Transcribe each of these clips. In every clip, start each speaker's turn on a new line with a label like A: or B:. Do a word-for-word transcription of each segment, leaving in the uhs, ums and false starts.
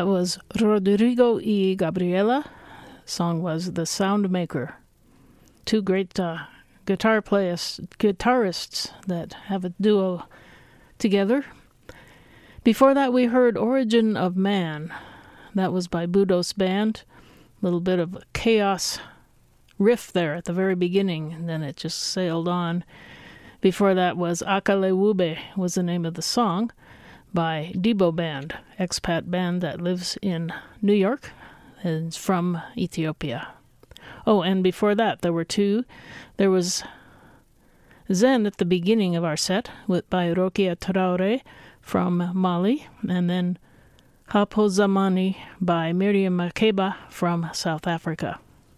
A: That was Rodrigo y Gabriela. Song was The Sound Maker. Two great uh, guitar players, guitarists that have a duo together. Before that, we heard Origin of Man. That was by Budos Band. A little bit of chaos riff there at the very beginning, and then it just sailed on. Before that was Akalewube, was the name of the song, by Debo Band, expat band that lives in New York and is from Ethiopia. Oh, and before that, there were two. There was Zen at the beginning of our set with, by Rokia Traore from Mali, and then Hapo Zamani by Miriam Makeba from South Africa.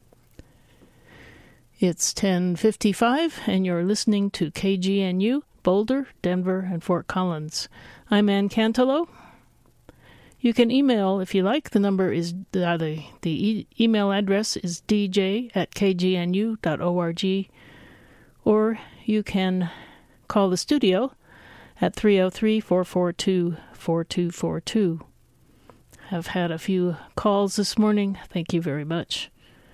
A: It's ten fifty-five, and you're listening to K G N U, Boulder, Denver, and Fort Collins. I'm Ann Cantelo. You can email if you like. The number is, uh, the, the e- email address is d j at k g n u dot org, or you can call the studio at three oh three, four four two, four two four two. I've had a few calls this morning. Thank you very much.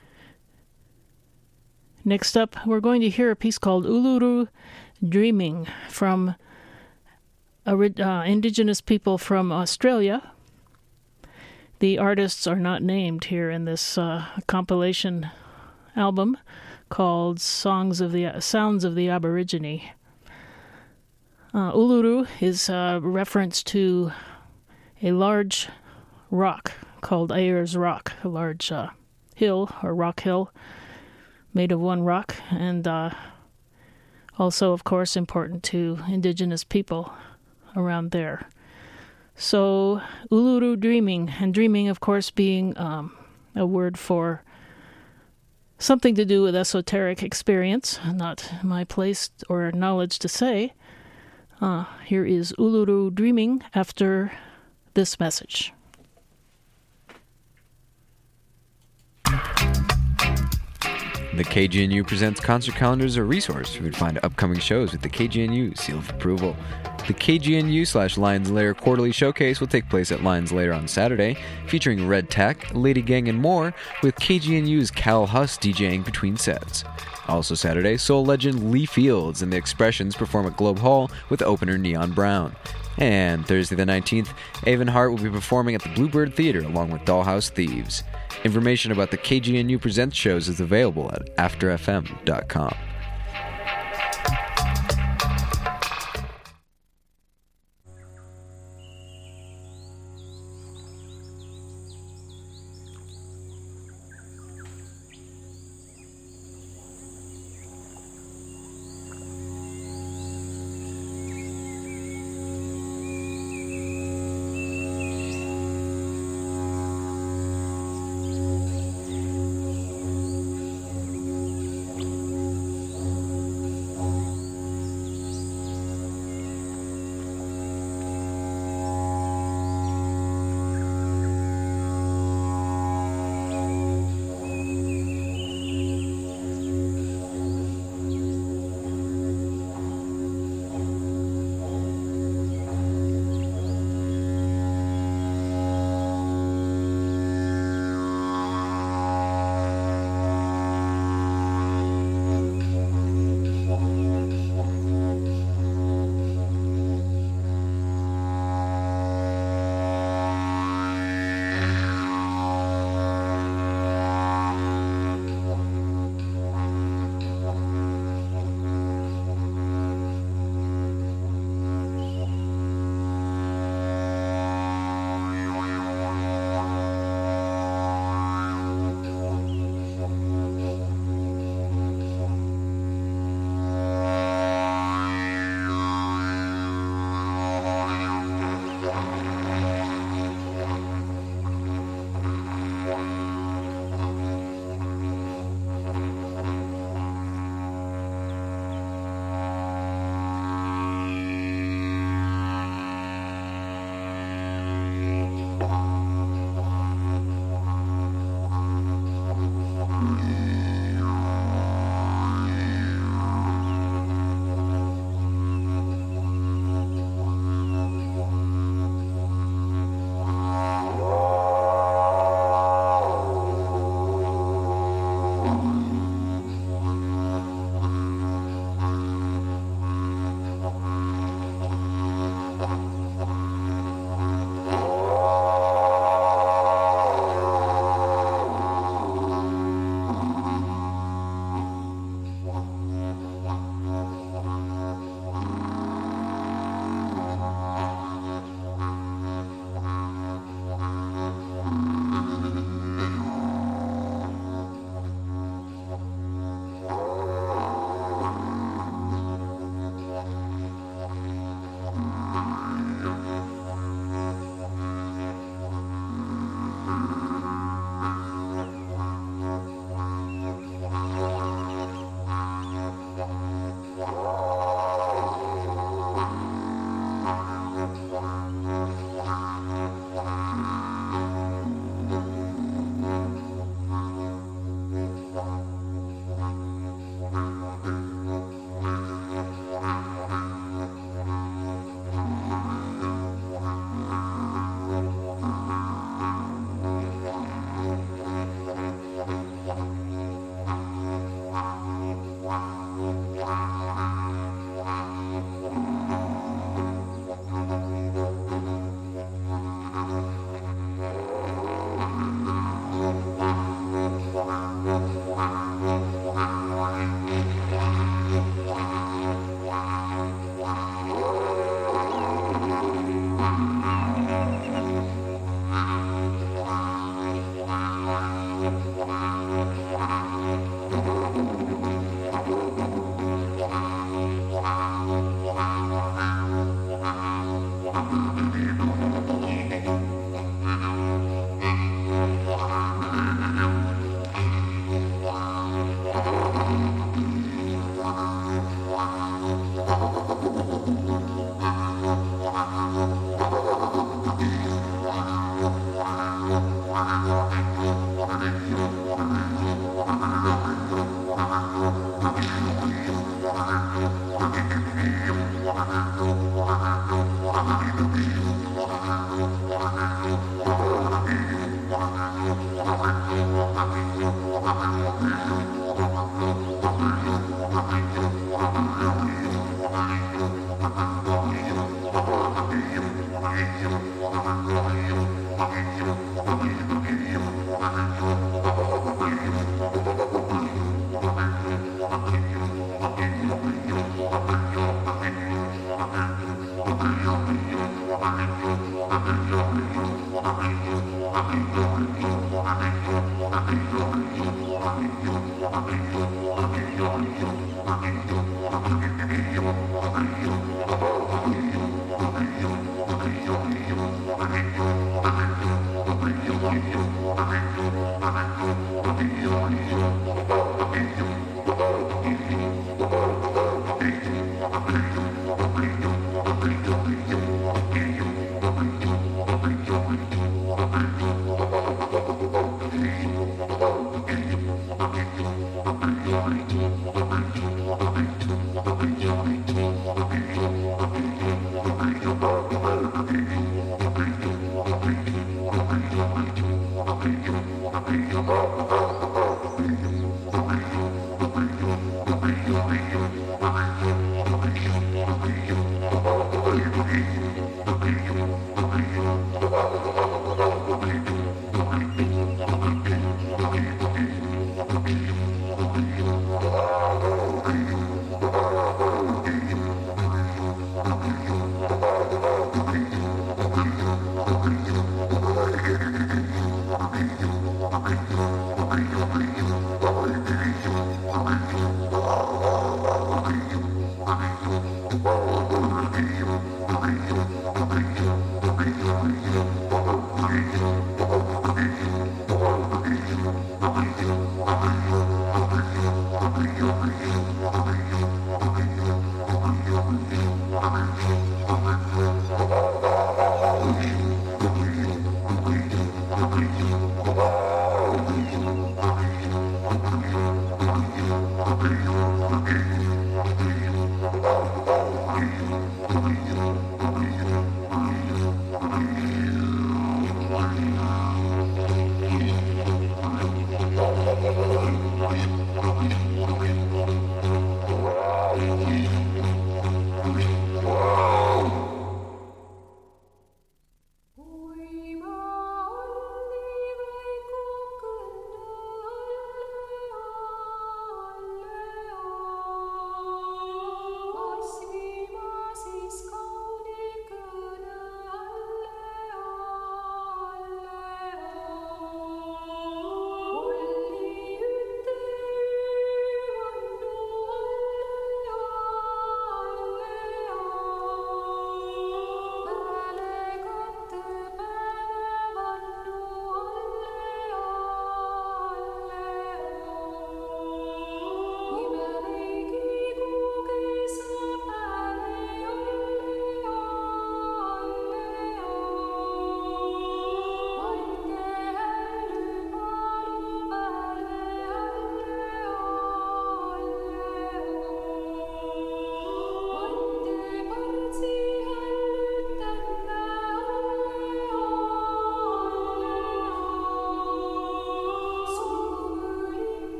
A: Next up, we're going to hear a piece called Uluru Dreaming from uh, indigenous people from Australia. The artists are not named here in this uh, compilation album called Songs of the uh, Sounds of the Aborigine. Uh, Uluru is a reference to a large rock called Ayers Rock, a large uh, hill or rock hill made of one rock, and uh, also, of course, important to indigenous people around there. So, Uluru Dreaming, and dreaming, of course, being um, a word for something to do with esoteric experience, not my place or knowledge to say. Uh, here is Uluru Dreaming after this message.
B: The K G N U Presents concert calendar is a resource for you to find upcoming shows with the K G N U seal of approval. The K G N U slash Lions Lair quarterly showcase will take place at Lions Lair on Saturday, featuring Red Tech, Lady Gang, and more, with K G N U's Cal Huss DJing between sets. Also Saturday, soul legend Lee Fields and the Expressions perform at Globe Hall with opener Neon Brown. And Thursday the nineteenth, Avon Hart will be performing at the Bluebird Theater along with Dollhouse Thieves. Information about the K G N U Presents shows is available at after f m dot com.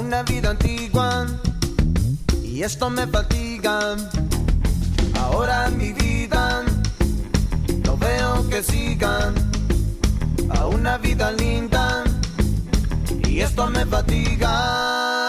C: una vida antigua y esto me fatiga. Ahora mi vida no veo que siga a una vida linda y esto me fatiga.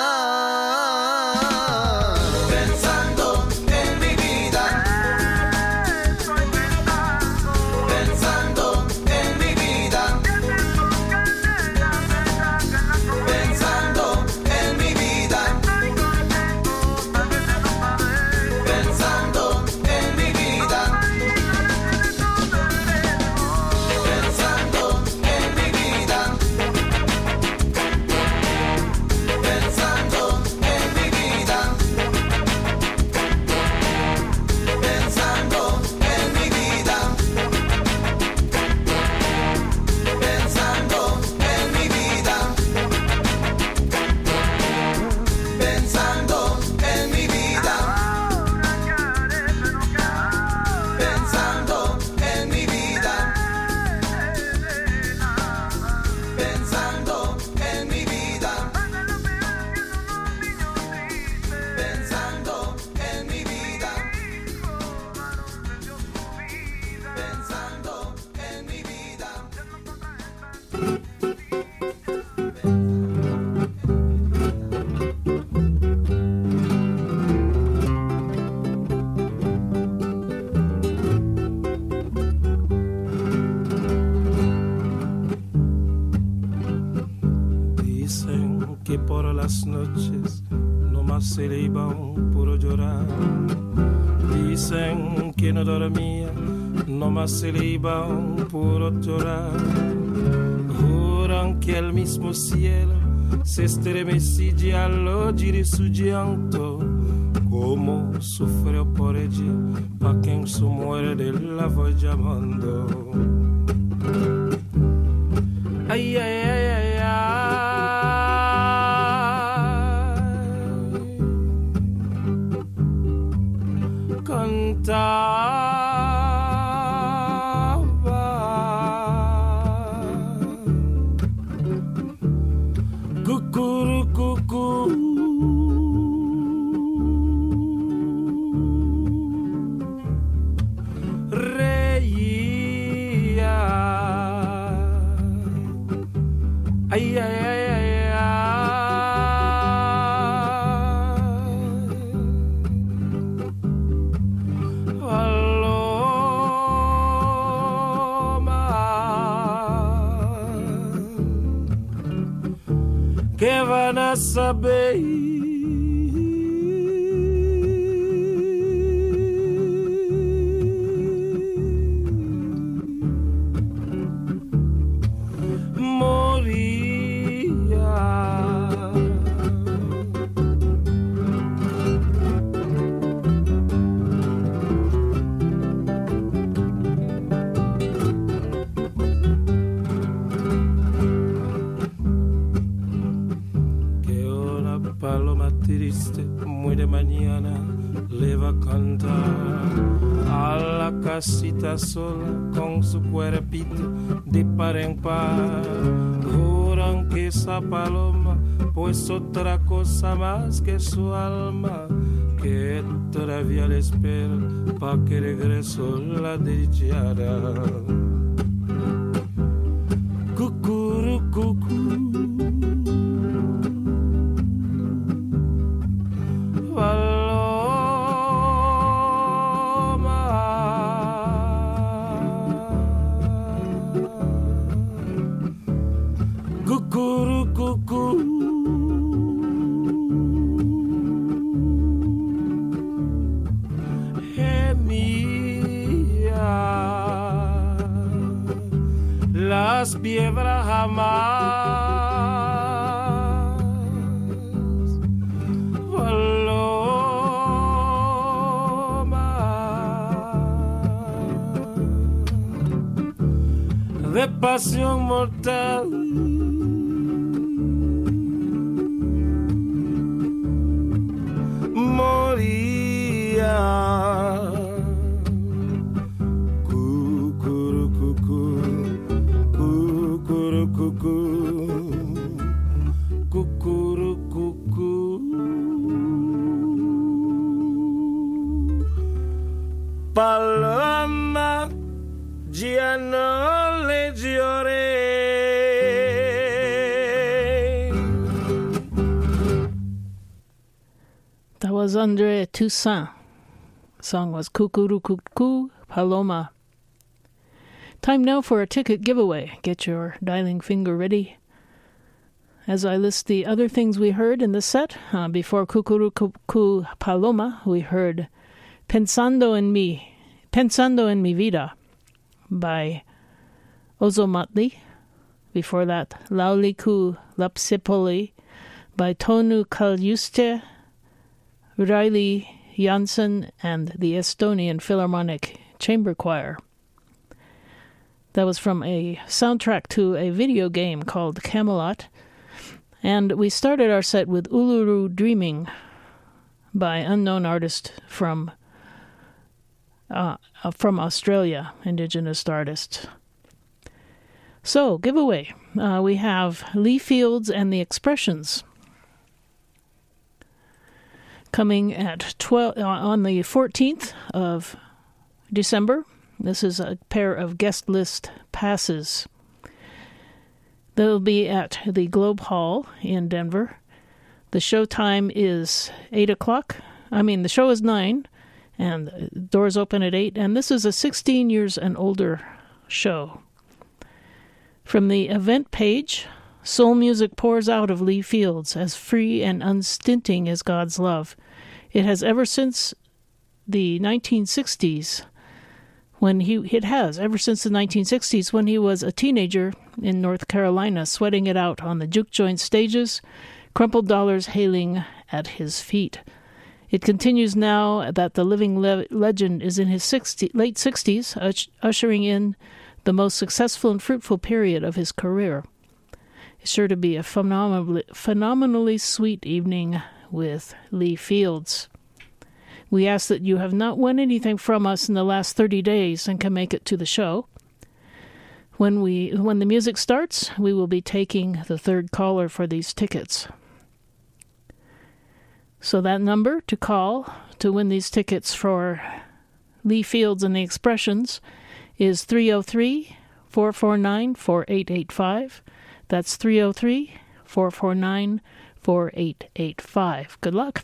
D: Noches no más se le iba un puro llorar. Dicen que no dormía, no más se le iba un puro llorar. Juran que el mismo cielo se estremecía al oír su llanto, como sufrió por ella, pa' que en su muerte la voy llamando. Ay, ay, ay, ay, ay. Cucurucucú, reía. Ay, ay, ay, ay, ay. Que van a saber moría. Paloma triste, muy de mañana, le va a cantar a la casita sola con su cuerpito de par en par. Juran que esa paloma, pues otra cosa más que su alma, que todavía le espera pa' que regreso la dichara. Cucurucucú. Las piedras jamás paloma de pasión mortal. Moría. Cucurucucú, cucurucucú. Paloma Giano Legiore.
A: That was Andre Toussaint. The song was Cucurucucu Paloma. Time now for a ticket giveaway. Get your dialing finger ready. As I list the other things we heard in the set, uh, before Cucurucucu Paloma, we heard Pensando en Mi, Pensando en Mi Vida by Ozomatli. Before that, Lauliku Lapsipoli by Tonu Kaljuste, Riley Janssen, and the Estonian Philharmonic Chamber Choir. That was from a soundtrack to a video game called Camelot. And we started our set with Uluru Dreaming by unknown artist from uh, from Australia, indigenous artist. So, giveaway. Uh, we have Lee Fields and the Expressions coming at twelve uh, on the fourteenth of December. This is a pair of guest list passes. They'll be at the Globe Hall in Denver. The show time is eight o'clock. I mean, the show is nine, and doors open at eight. And this is a sixteen years and older show. From the event page, soul music pours out of Lee Fields, as free and unstinting as God's love. It has ever since the nineteen sixties, when he it has ever since the nineteen sixties, when he was a teenager in North Carolina, sweating it out on the juke joint stages, crumpled dollars hailing at his feet. It continues now that the living le- legend is in his sixty, late sixties, ush- ushering in the most successful and fruitful period of his career. It's sure to be a phenomenally, phenomenally sweet evening with Lee Fields. We ask that you have not won anything from us in the last thirty days and can make it to the show. When we when the music starts, we will be taking the third caller for these tickets. So that number to call to win these tickets for Lee Fields and the Expressions is three oh three, four four nine, four eight eight five. That's three oh three, four four nine, four eight eight five. Good luck.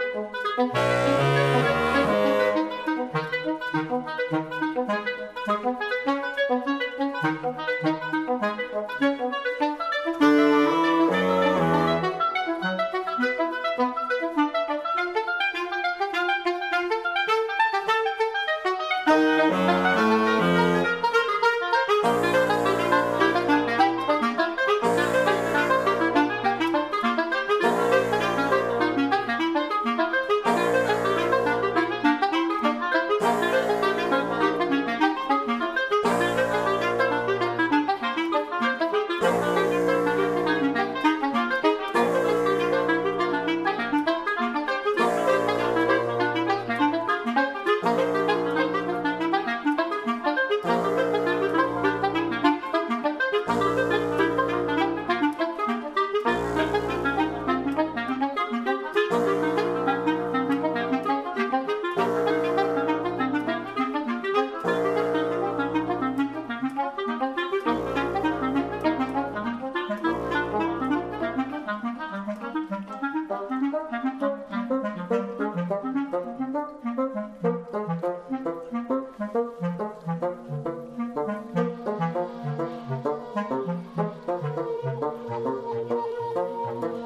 C: Thank you.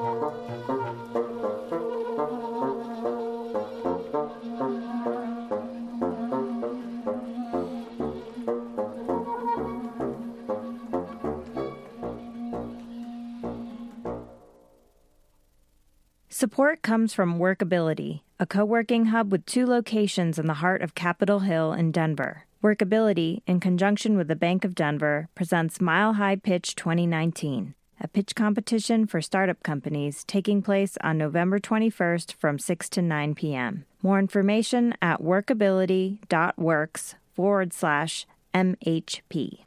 E: Support comes from Workability, a co-working hub with two locations in the heart of Capitol Hill in Denver. Workability, in conjunction with the Bank of Denver, presents Mile High Pitch twenty nineteen, a pitch competition for startup companies taking place on November twenty-first from six to nine p.m. More information at workability.works forward slash MHP.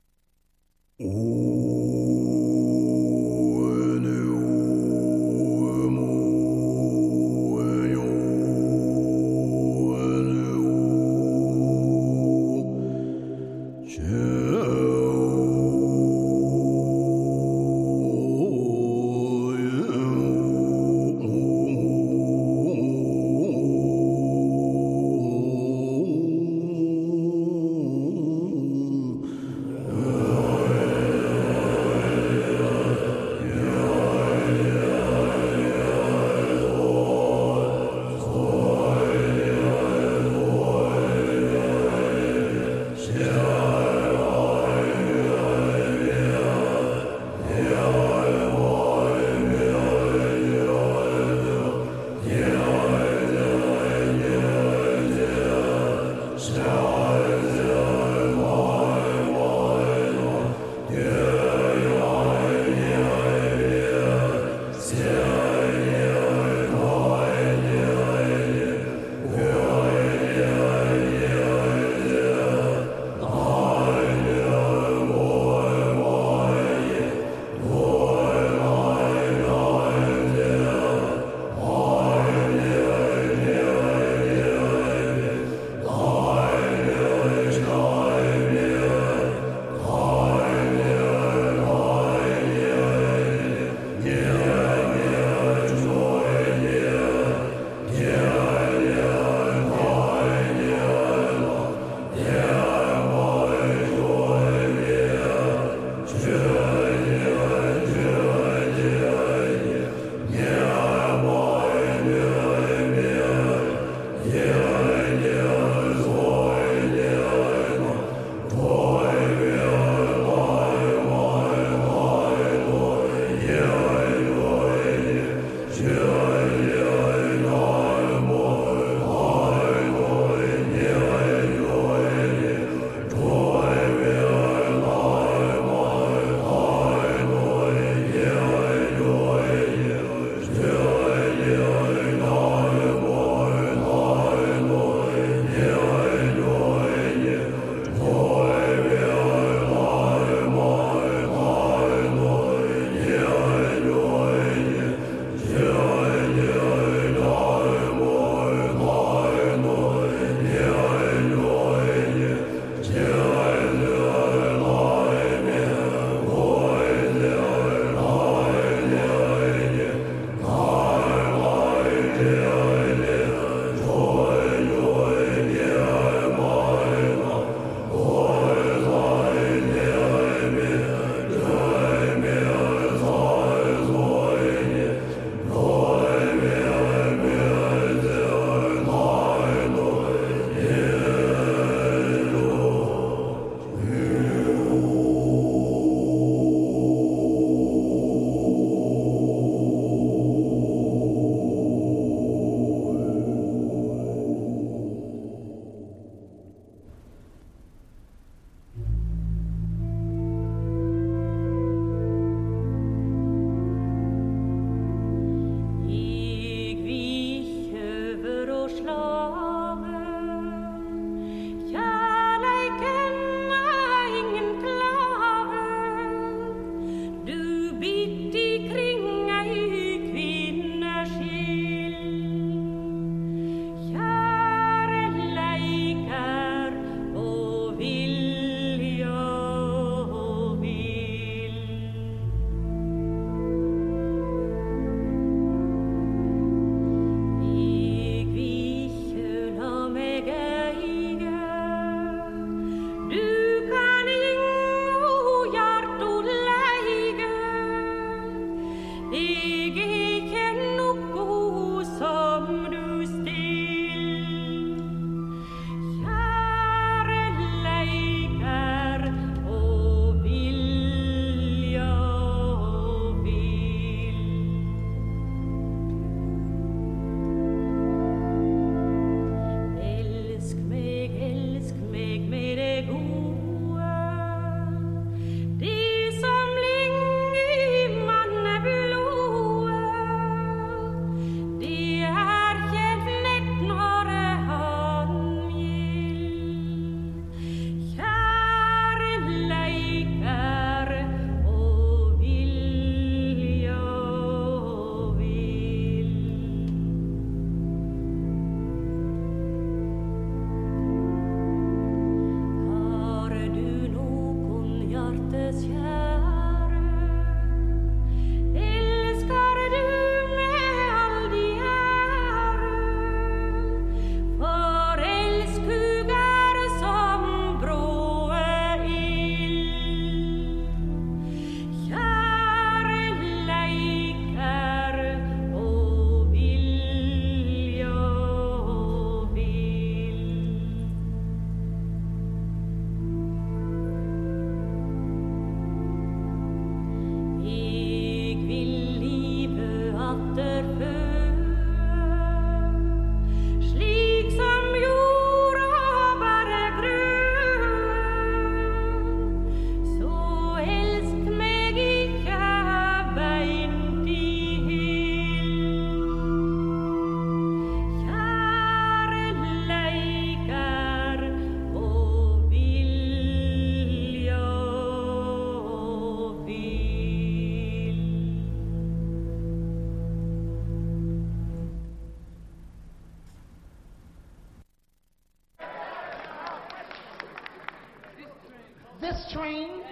F: train.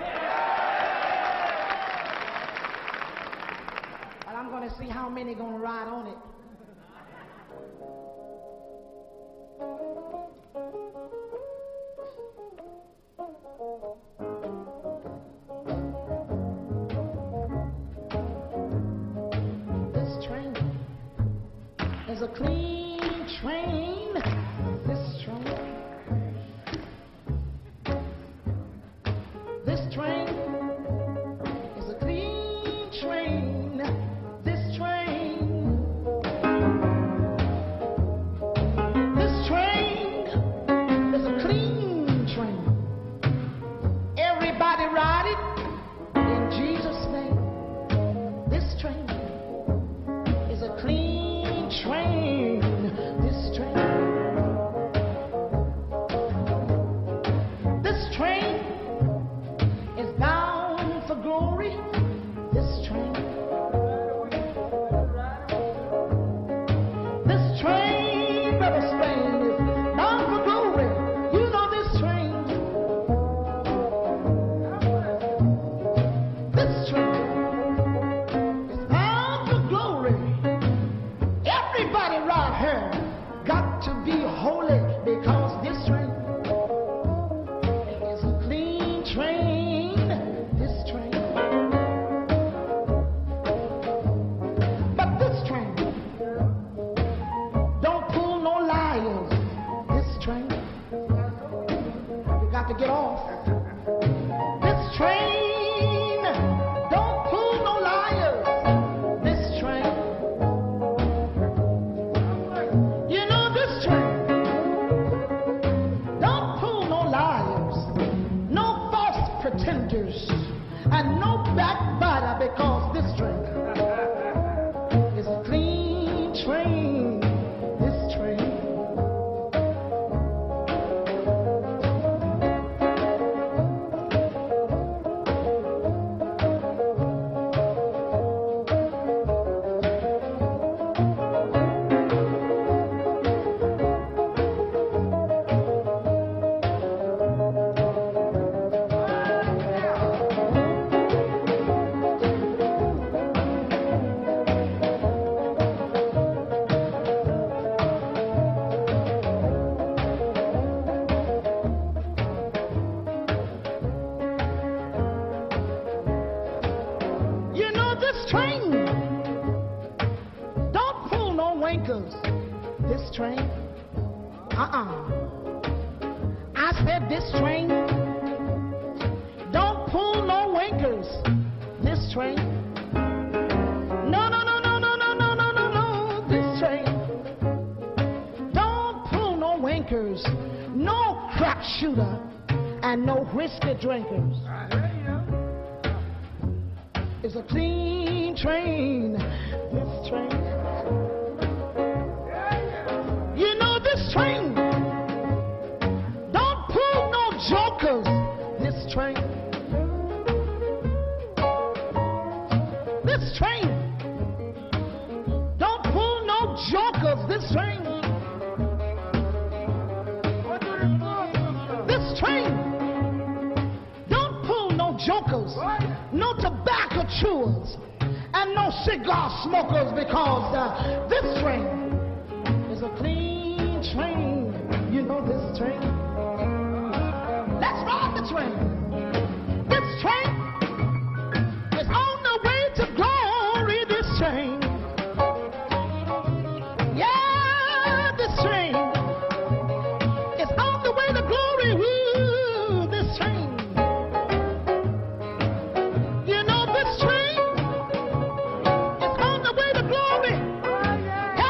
F: And I'm going to see how many going to ride on it. This train is a clean train. This train. This train is a clean train. This train. This train is a clean train. Everybody ride it in Jesus' name. This train is a clean train. This train. This train is bound for glory. This train. This train, Brother Spain, is bound for glory. You know this train. This train is bound for glory. Everybody right here got to be holy because this train is a clean train. This train. But this train don't pull no liars. This train. You got to get off. This train don't pull no liars. This train. You know this train don't pull no liars, no false pretenders, and no backbiter because this train is a clean train. This train. You know this train don't pull no wankers. This train. Uh-uh. I said this train don't pull no wankers. This train. No, no, no, no, no, no, no, no, no, no. This train don't pull no wankers, no crack shooter, and no whiskey drinkers. It's a clean train. This train. You know this train don't pull no jokers. This train. This train don't pull no jokers. This train. This train don't pull no jokers, no tobacco chewers, and no cigar smokers because uh, this train is a clean train. You know this train. Let's ride the train. This train is on the way to glory. This train. Yeah, this train is on the way to glory. Woo, this train. You know this train is on the way to glory.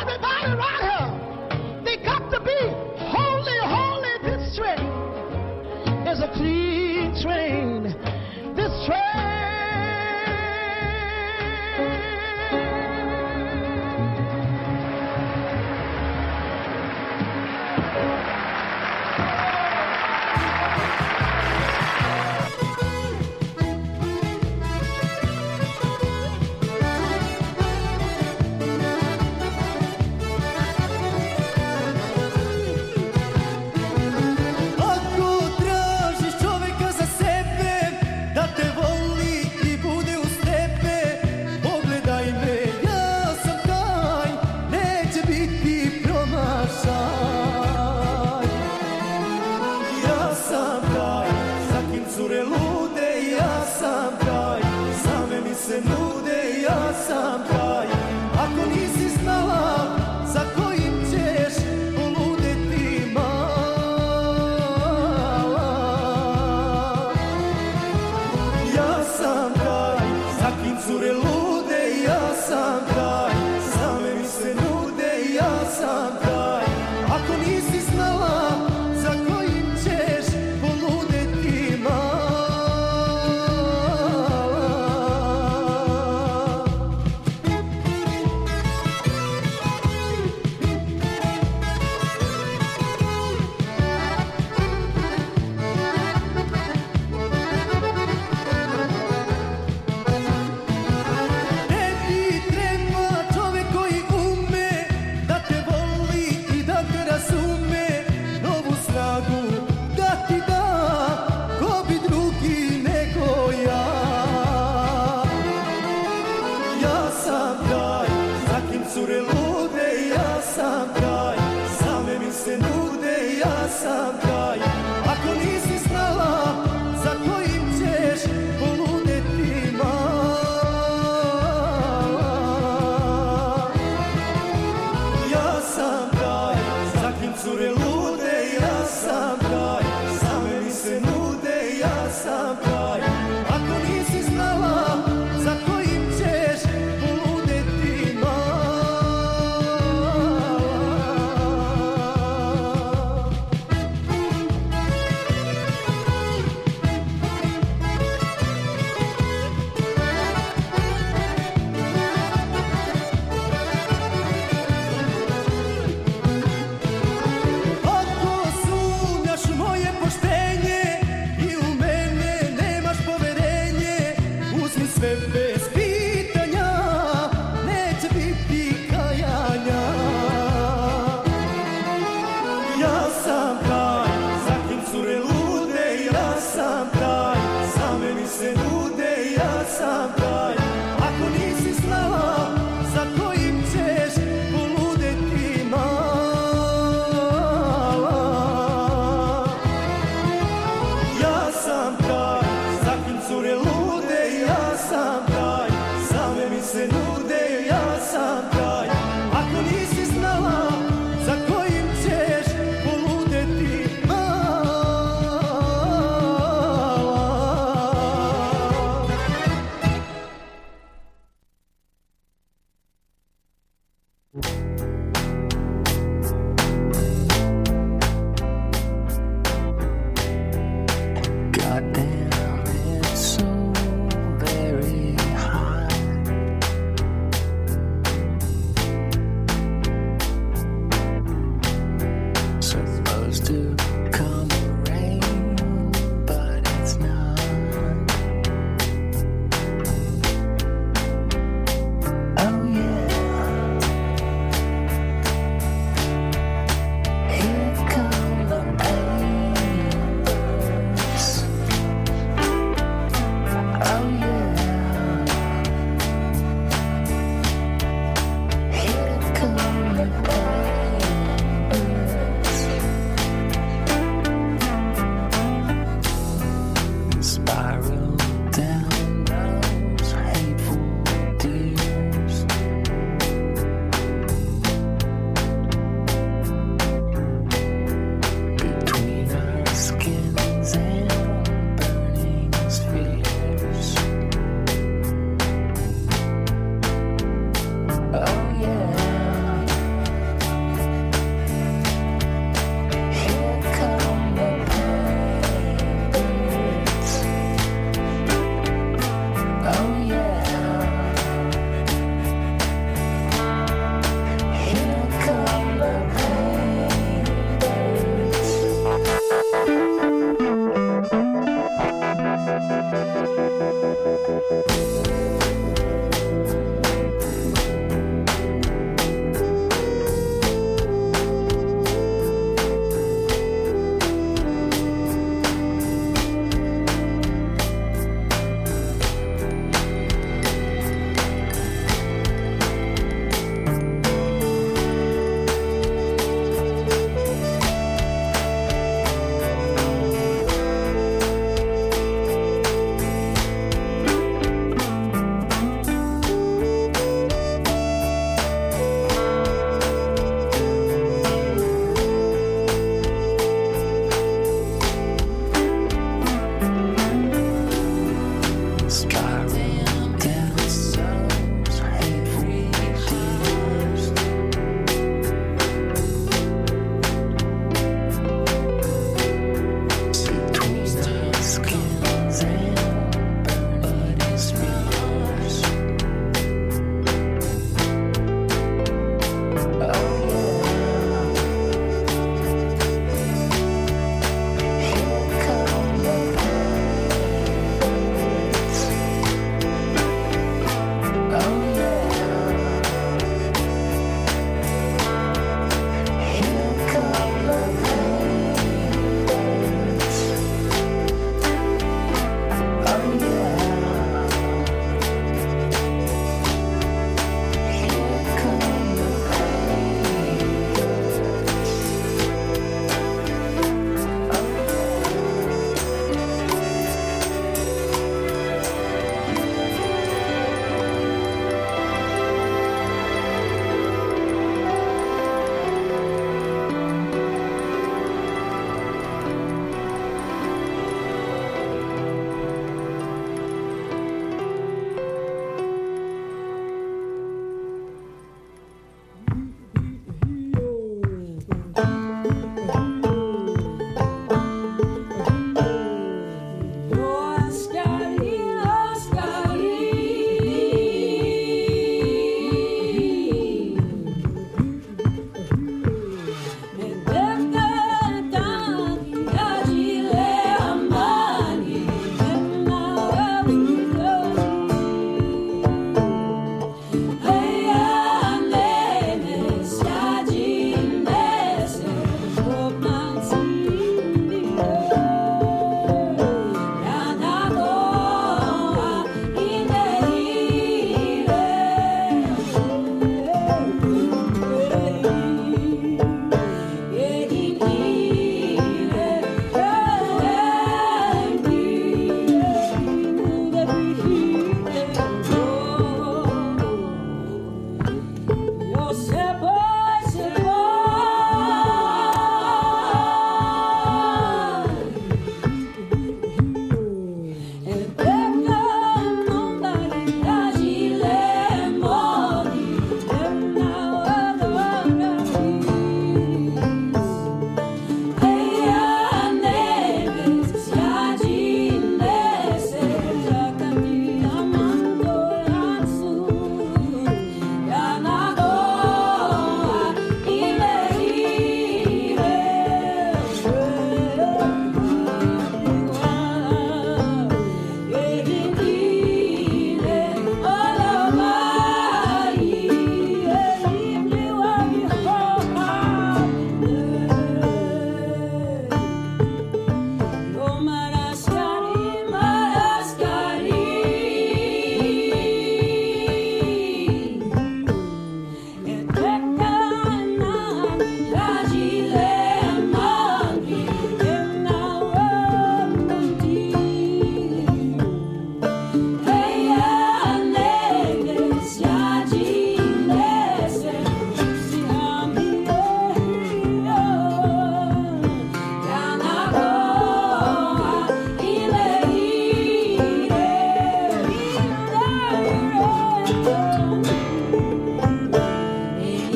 C: sam taj. Ako nisi znala za kojim ćeš poludeti mala, ja sam taj, za kim cure lude, ja sam taj, same mi se nude, ja sam taj. Ako nisi znala za kojim ćeš poludeti mala. Ako sumnjaš u moje poštenje i u mene nemaš poverenje, uzmi sve bez pitanja, neće biti kajanja. Ja sam taj, za kim cure lude, ja sam taj, same mi se nude, ja sam taj. Ako nisi znala za kojim ćeš poludeti mala, ja sam taj, za kim cure lude, ja sam taj, same mi se nude, ja sam taj. Ako nisi znala za kojim ćeš poludeti mala.
G: Goddamn, it's so very hot. Supposed to come rain, but it's not. Oh yeah.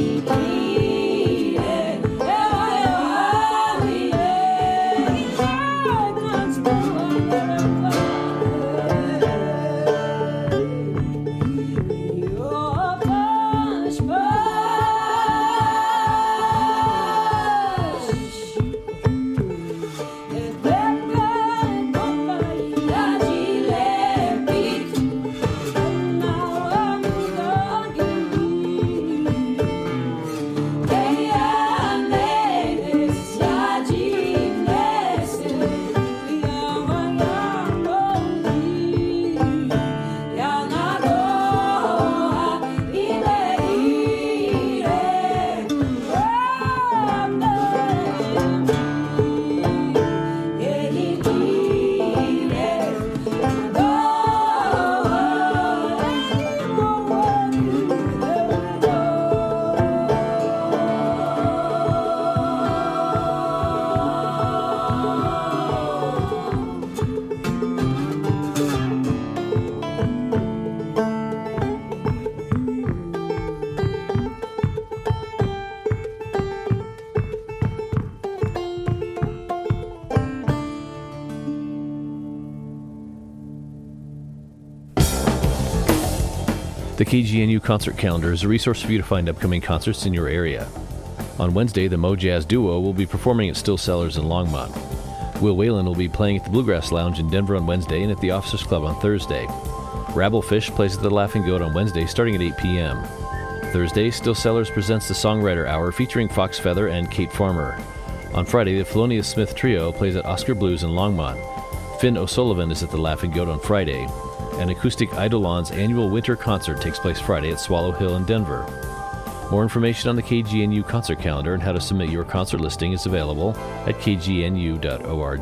H: The K G N U concert calendar is a resource for you to find upcoming concerts in your area. On Wednesday, the Mo Jazz Duo will be performing at Still Cellars in Longmont. Will Whalen will be playing at the Bluegrass Lounge in Denver on Wednesday and at the Officers Club on Thursday. Rabblefish plays at the Laughing Goat on Wednesday starting at eight p.m. Thursday, Still Cellars presents the Songwriter Hour featuring Fox Feather and Kate Farmer. On Friday, the Felonious Smith Trio plays at Oscar Blues in Longmont. Finn O'Sullivan is at the Laughing Goat on Friday. And Acoustic Eidolon's annual winter concert takes place Friday at Swallow Hill in Denver. More information on the K G N U concert calendar and how to submit your concert listing is available at k g n u dot org.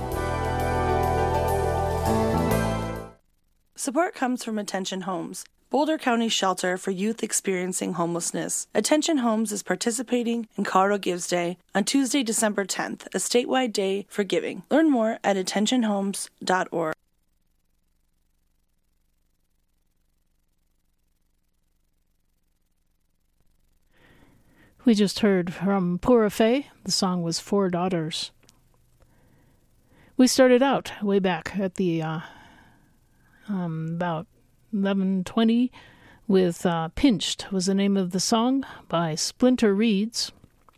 I: Support comes from Attention Homes, Boulder County's shelter for youth experiencing homelessness. Attention Homes is participating in Colorado Gives Day on Tuesday, December tenth, a statewide day for giving. Learn more at attention homes dot org.
A: We just heard from Pura Fé. The song was Four Daughters. We started out way back at the uh, um, about eleven twenty with uh, Pinched was the name of the song by Splinter Reeds.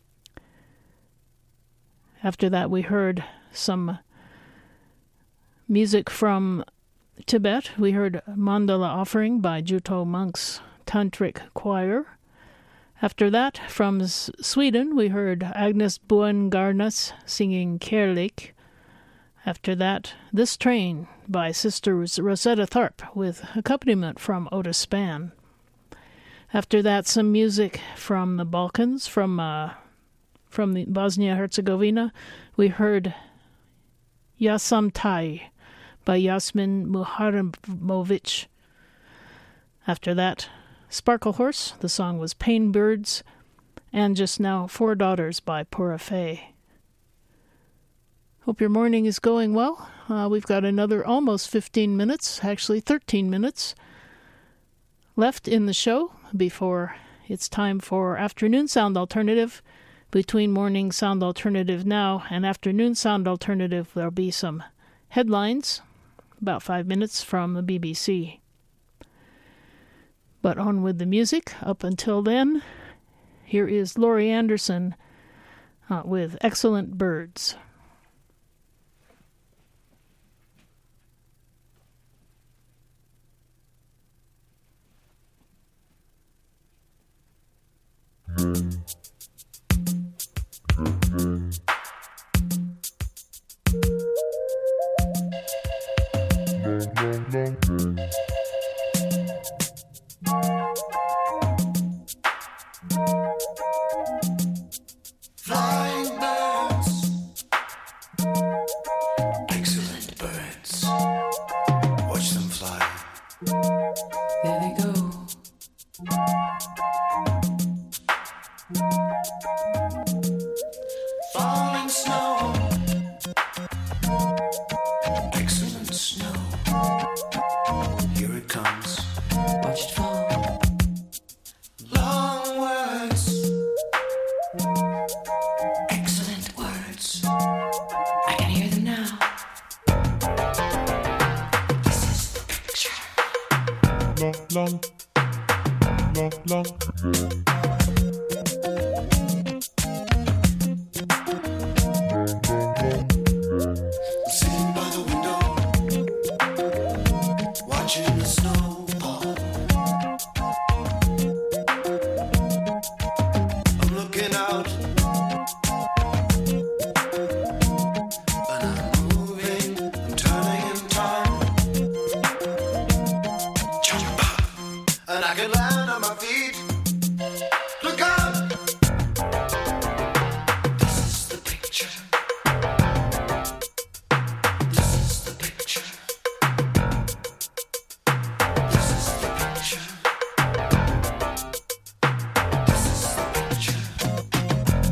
A: After that we heard some music from Tibet. We heard Mandala Offering by Juto Monk's Tantric Choir. After that, from S- Sweden, we heard Agnes Buengarnas singing Kärlek. After that, This Train by Sister Rosetta Tharpe with accompaniment from Otis Spann. After that, some music from the Balkans, from uh, from the Bosnia-Herzegovina. We heard Yasam Tai by Yasmin Muharremovic. After that, Sparkle Horse, the song was Pain Birds, and just now Four Daughters by Pura Fé. Hope your morning is going well. Uh, we've got another almost fifteen minutes, actually thirteen minutes, left in the show before it's time for Afternoon Sound Alternative. Between Morning Sound Alternative now and Afternoon Sound Alternative, there'll be some headlines, about five minutes from the B B C. But on with the music. Up until then, here is Laurie Anderson uh, with Excellent Birds.
C: Flying birds, excellent birds. Watch them fly. There they go. Falling snow, excellent snow. Here it comes. Watch it fall. Long words. long, long, long. Sitting by the window, watching the snow fall. I'm looking out, and I'm moving, I'm turning in time. Jump up, and I can land on my feet. Look out! This is the picture. This is the picture. This is the picture. This is the picture.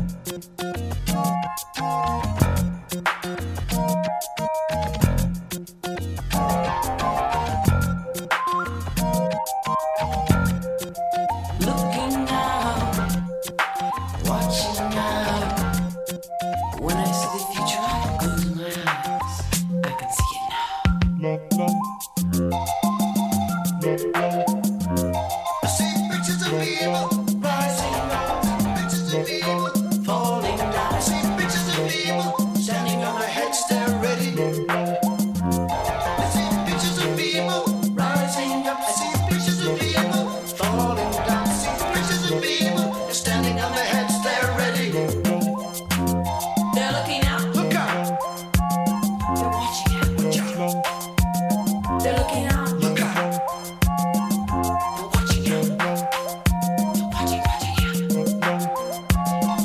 J: Looking out, watching out. When I see the future, I close my eyes. I can see it now.
C: I see pictures of people rising up, pictures of people falling down. I see pictures of people standing on their heads, they're ready. I see pictures of people rising up. I see pictures of people falling down. I see pictures of people standing on their heads, they're ready.
J: They're looking out,
C: Look out!
J: they're watching out.
C: Watch out!
J: They're looking out,
C: Look out!
J: they're watching out. They're watching, watching out.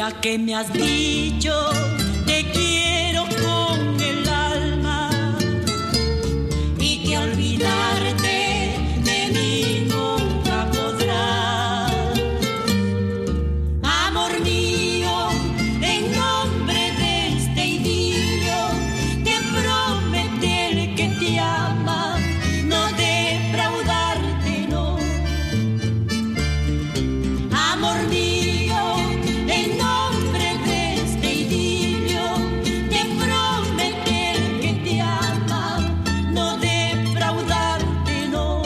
K: ya que me has dicho te quiero con el alma y que olvidarte de mí nunca podrás. Amor mío, en nombre de este idilio, te prometer que te ama, no defraudarte, no. Amor mío, en nombre de este idilio, te prometer que te ama, no defraudarte, no.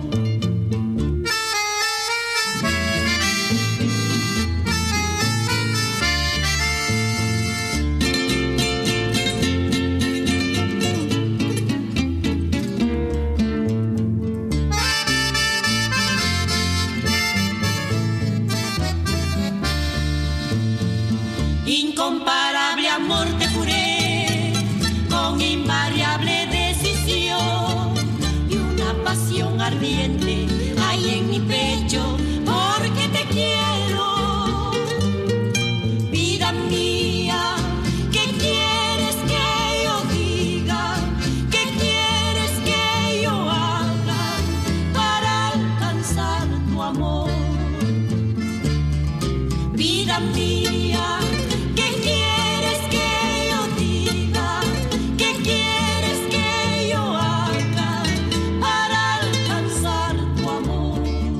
K: Incomparable amor te juré, con invariable decisión, y una pasión ardiente hay en mi pecho, porque te quiero. Vida mía, ¿qué quieres que yo diga? ¿Qué quieres que yo haga para alcanzar tu amor? Vida mía, ¿qué quieres que yo diga? ¿Qué quieres que yo haga para alcanzar tu amor?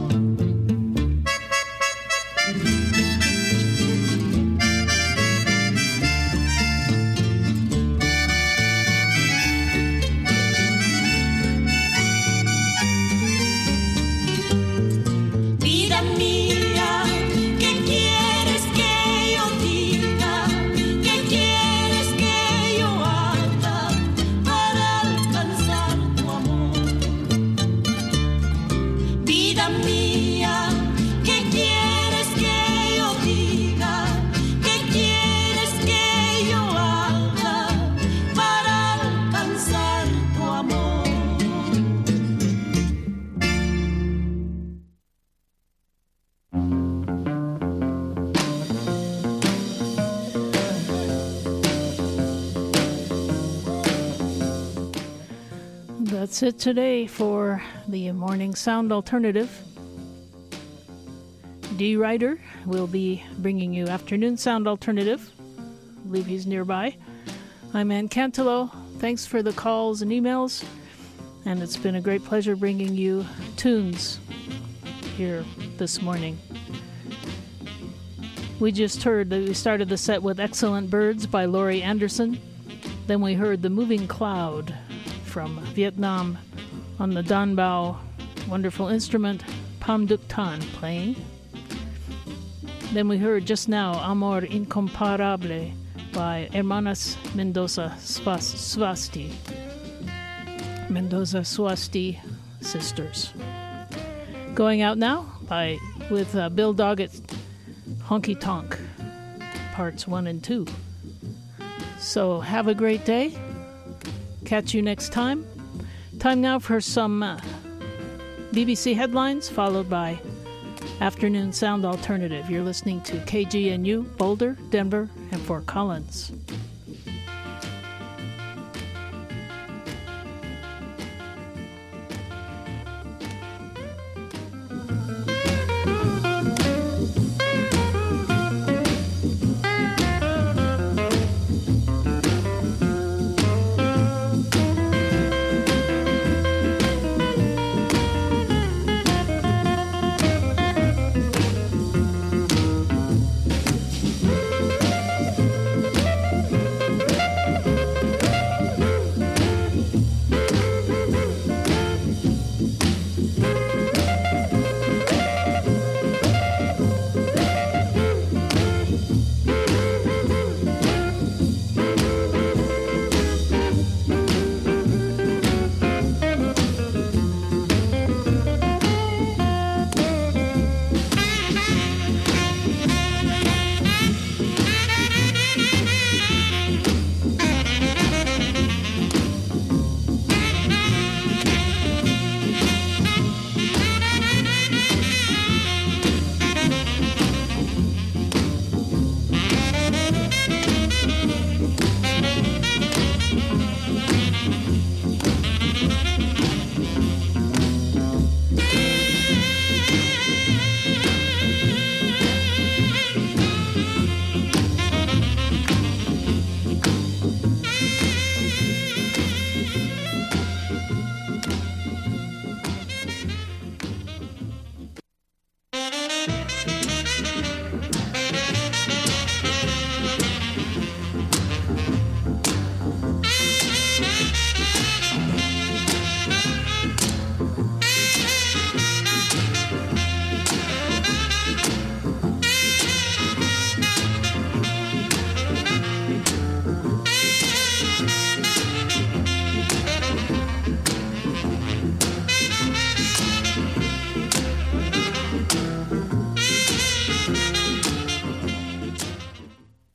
K: Vida mía, ¿qué quieres que yo diga? ¿Qué quieres que yo haga para alcanzar tu amor? Vida mía, ¿qué quieres que yo diga? ¿Qué quieres que yo haga para alcanzar tu amor?
A: That's it today for the Morning Sound Alternative. D. Ryder will be bringing you Afternoon Sound Alternative. I believe he's nearby. I'm Ann Cantelo. Thanks for the calls and emails. And it's been a great pleasure bringing you tunes here this morning. We just heard that we started the set with Excellent Birds by Laurie Anderson. Then we heard The Moving Cloud from Vietnam on the Dan Bao wonderful instrument Pham Duc Tan playing. Then we heard just now Amor Incomparable by Hermanas Mendoza Swas- Swasti. Mendoza Swasti Sisters. Going out now by with uh, Bill Doggett, Honky Tonk, parts one and two. So have a great day. Catch you next time. Time now for some uh, B B C headlines, followed by Afternoon Sound Alternative. You're listening to K G N U, Boulder, Denver, and Fort Collins.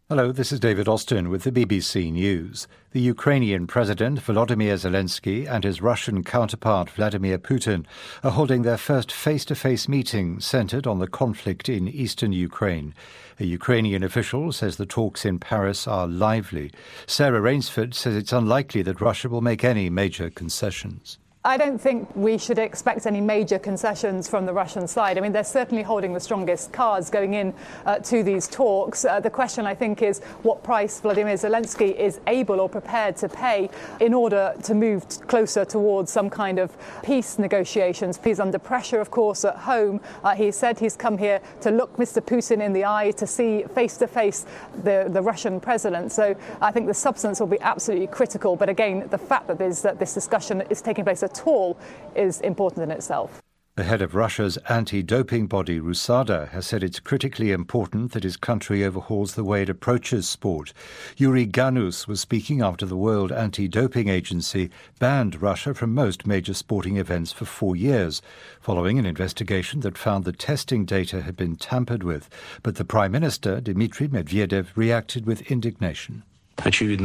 L: Hello, this is David Austin with the B B C News. The Ukrainian President Volodymyr Zelensky and his Russian counterpart Vladimir Putin are holding their first face-to-face meeting centred on the conflict in eastern Ukraine. A Ukrainian official says the talks in Paris are lively. Sarah Rainsford says it's unlikely that Russia will make any major concessions.
M: I don't think we should expect any major concessions from the Russian side. I mean, they're certainly holding the strongest cards going in uh, to these talks. Uh, the question, I think, is what price Vladimir Zelensky is able or prepared to pay in order to move t- closer towards some kind of peace negotiations. He's under pressure, of course, at home. Uh, he said he's come here to look Mister Putin in the eye, to see face-to-face the, the Russian president. So I think the substance will be absolutely critical. But again, the fact that, there's, that this discussion is taking place at all is important in itself.
L: The head of Russia's anti-doping body, RUSADA, has said it's critically important that his country overhauls the way it approaches sport. Yuri Ganus was speaking after the World Anti-Doping Agency banned Russia from most major sporting events for four years, following an investigation that found the testing data had been tampered with. But the Prime Minister, Dmitry Medvedev, reacted with indignation.
N: It is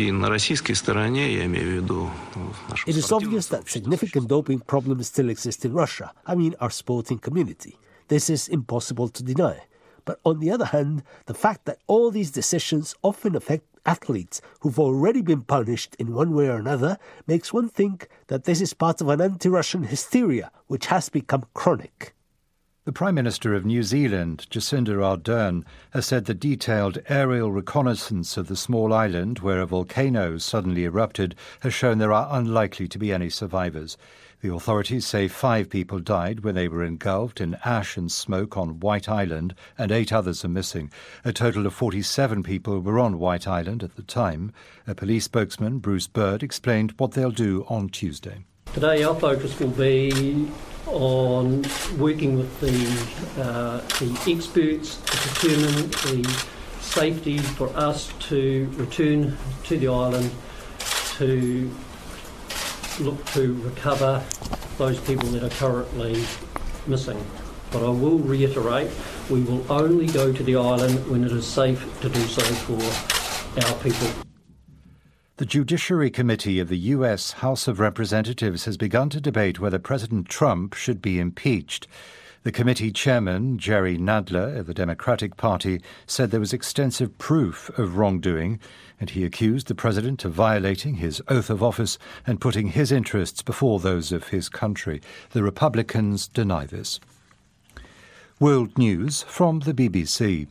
O: obvious that significant doping problems still exist in Russia, I mean our sporting community. This is impossible to deny. But on the other hand, the fact that all these decisions often affect athletes who've already been punished in one way or another makes one think that this is part of an anti-Russian hysteria which has become chronic.
L: The Prime Minister of New Zealand, Jacinda Ardern, has said the detailed aerial reconnaissance of the small island where a volcano suddenly erupted has shown there are unlikely to be any survivors. The authorities say five people died when they were engulfed in ash and smoke on White Island, and eight others are missing. A total of forty-seven people were on White Island at the time. A police spokesman, Bruce Bird, explained what they'll do on Tuesday.
P: Today our focus will be on working with the, uh, the experts to determine the safety for us to return to the island to look to recover those people that are currently missing. But I will reiterate, we will only go to the island when it is safe to do so for our people.
L: The Judiciary Committee of the U S House of Representatives has begun to debate whether President Trump should be impeached. The committee chairman, Jerry Nadler of the Democratic Party, said there was extensive proof of wrongdoing, and he accused the president of violating his oath of office and putting his interests before those of his country. The Republicans deny this. World News from the B B C.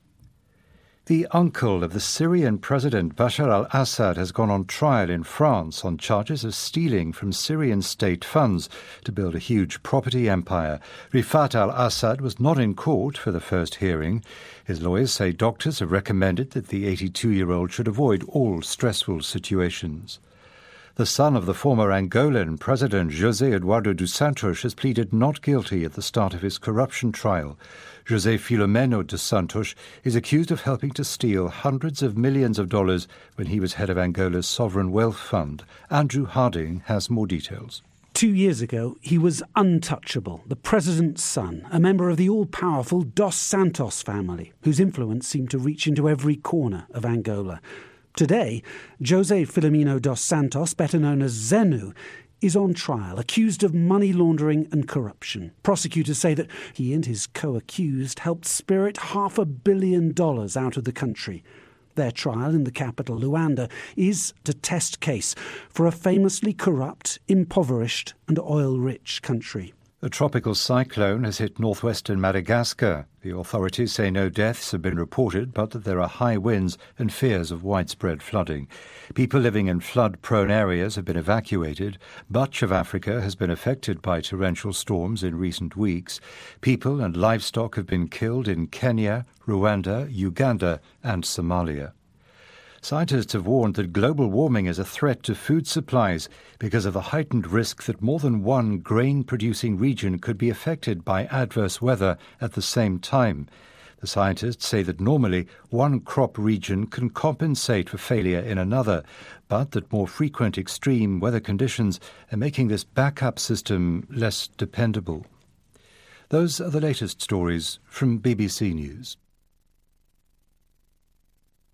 L: The uncle of the Syrian President Bashar al-Assad has gone on trial in France on charges of stealing from Syrian state funds to build a huge property empire. Rifat al-Assad was not in court for the first hearing. His lawyers say doctors have recommended that the eighty-two-year-old should avoid all stressful situations. The son of the former Angolan President José Eduardo dos Santos has pleaded not guilty at the start of his corruption trial. José Filomeno dos Santos is accused of helping to steal hundreds of millions of dollars when he was head of Angola's sovereign wealth fund. Andrew Harding has more details.
Q: Two years ago, he was untouchable, the president's son, a member of the all-powerful Dos Santos family, whose influence seemed to reach into every corner of Angola. Today, José Filomeno dos Santos, better known as Zenu, is on trial, accused of money laundering and corruption. Prosecutors say that he and his co-accused helped spirit half a billion dollars out of the country. Their trial in the capital, Luanda, is the test case for a famously corrupt, impoverished and oil-rich country.
L: A tropical cyclone has hit northwestern Madagascar. The authorities say no deaths have been reported, but that there are high winds and fears of widespread flooding. People living in flood-prone areas have been evacuated. Much of Africa has been affected by torrential storms in recent weeks. People and livestock have been killed in Kenya, Rwanda, Uganda and Somalia. Scientists have warned that global warming is a threat to food supplies because of the heightened risk that more than one grain-producing region could be affected by adverse weather at the same time. The scientists say that normally one crop region can compensate for failure in another, but that more frequent extreme weather conditions are making this backup system less dependable. Those are the latest stories from B B C News.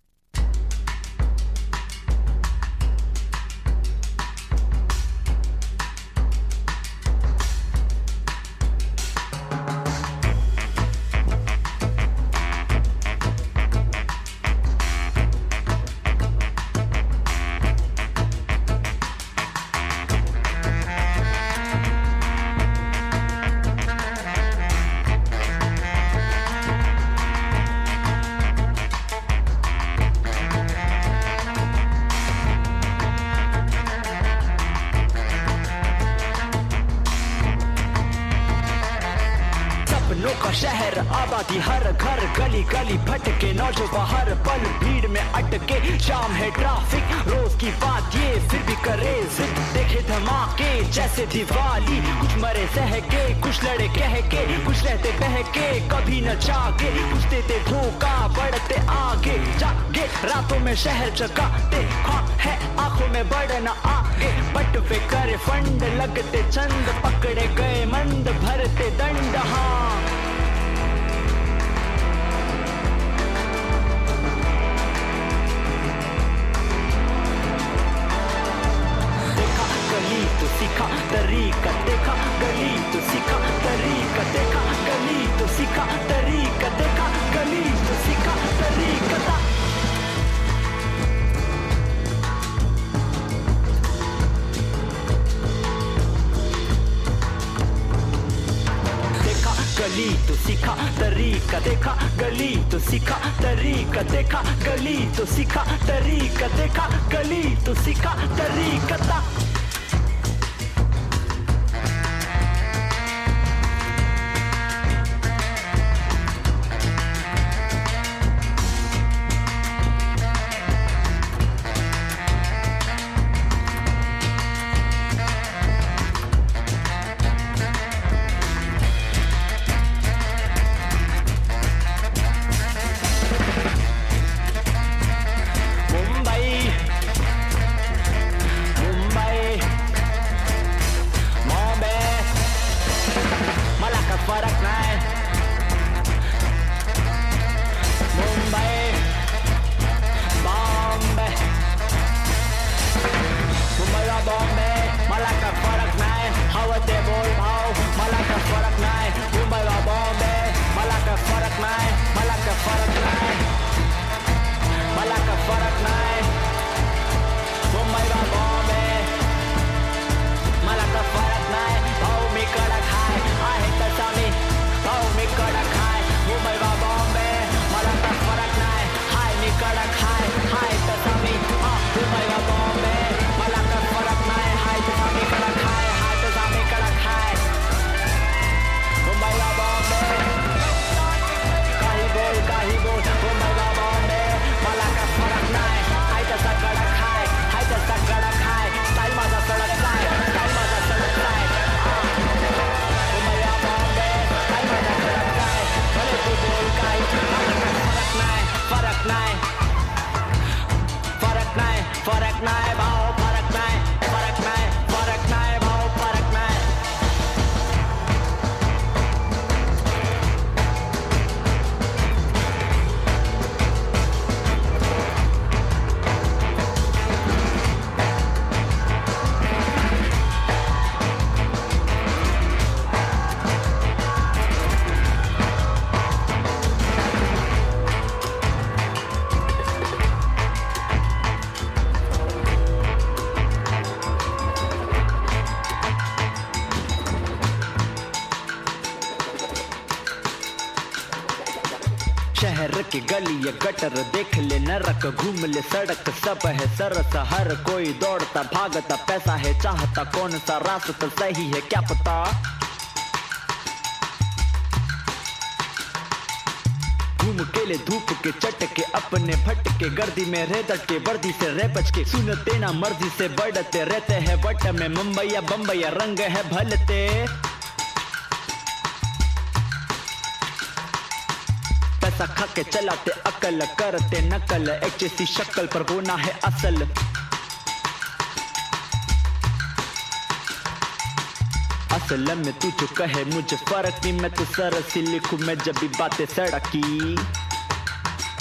N: सपनों का शहर, आबादी हर घर गली गली भटके, नौजवान हर पल भीड़ में अटके। शाम है ट्रैफिक रोज की बात ये, फिर भी करे जिद देखे धमाके जैसे दिवाली। कुछ मरे सह के, कुछ लड़े कह के, कुछ रहते बह के, कभी न जागे, कुछ देते धोखा बढ़ते आगे। जागे रातों में शहर जगाते, हाँ है आंखों में बढ़ना आगे। बट वे करे फंड लगते चंद, पकड़े गए मंद भरते दंड। हाँ देखा गली तो सीखा तरीका, देखा गली तो सीखा तरीका, देखा गली तो सीखा तरीका, देखा गली तो सीखा तरीका। गली तो सीखा तरीका, देखा गली तो सीखा तरीका, देखा गली तो सीखा तरीका, देखा गली तो सीखा तरीका। शहर की गली ये गटर देख ले, नरक घूम ले सड़क सब है सरस, हर कोई दौड़ता भागता, पैसा है चाहता, कौन सा रास्ता सही है क्या पता। घूम के ले धूप के चटके, अपने भटके गर्दी में रेदट के, वर्दी से रे बच के, सुनते ना मर्जी से बढ़ते, रहते हैं बट में मुंबईया बम्बईया, रंग है भलते। पैसा खा के चलाते अकल, करते नकल, एक जैसी शक्ल पर होना है असल। असल में तू जो कहे मुझे फर्क नहीं, मैं तो सरसी लिखूं मैं जब भी बातें सड़क की।